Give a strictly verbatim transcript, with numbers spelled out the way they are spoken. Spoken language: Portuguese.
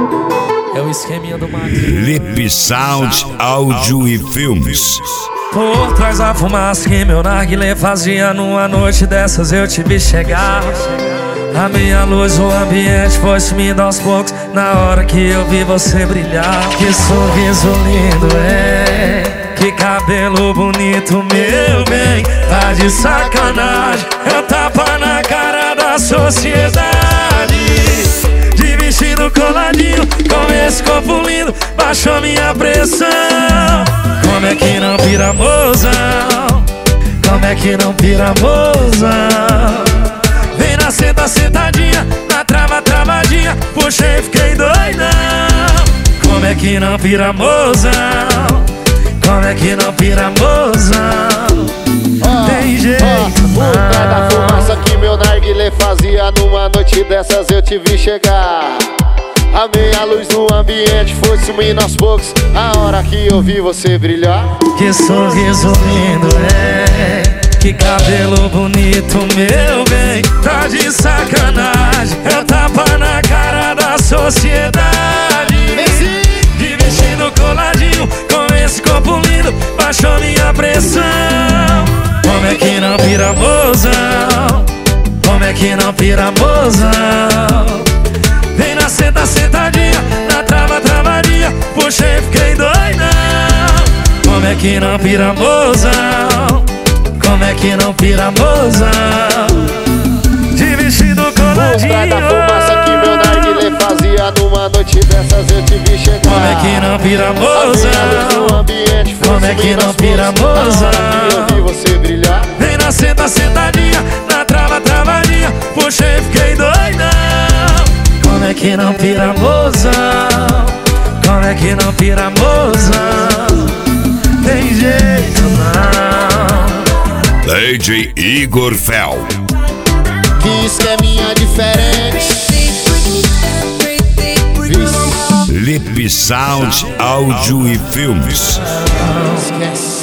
É o esqueminha do Max. Lip Sound Áudio e Filmes. Por trás da fumaça que meu narguilé fazia, numa noite dessas eu te vi chegar. A minha luz, o ambiente foi sumindo aos poucos na hora que eu vi você brilhar. Que sorriso lindo, é, que cabelo bonito, meu bem. Tá de sacanagem, é um tapa na cara da sociedade. De vestido coladinho, com esse corpo lindo, baixou minha pressão. Como é que não vira mozão? Como é que não vira mozão? Vem na senta, sentadinha, na trava, travadinha, puxei, fiquei doidão. Como é que não vira mozão? Como é que não vira mozão? Oh, tem jeito oh, não. O pé da fumaça que meu narguilé fazia, numa noite dessas eu te vi chegar. A meia luz no ambiente foi sumindo aos poucos a hora que eu vi você brilhar. Que sorriso lindo, é, que cabelo bonito, meu bem. Tá de sacanagem, é um tapa na cara da sociedade. De vestido coladinho, com esse corpo lindo, baixou minha pressão. Como é que não vira mozão? Como é que não vira mozão? Vem na senta, sentadinha, na trava, travadinha, puxei, fiquei doidão. Como é que não vira mozão? Como é que não vira mozão? De vestido coladinho. O pé da fumaça que meu narguilé fazia, numa noite dessas eu te vi chegar. Como é que não vira mozão? Como é que não vira mozão? Eu vi você brilhar. Vem na senta, sentadinha, na trava, travadinha, puxei, fiquei doidão. Como é que não vira mozão? Como é que não vira mozão? Tem jeito não. D J Igor Fel. Que esqueminha diferente. Lip Sound Áudio e Filmes. Esquece.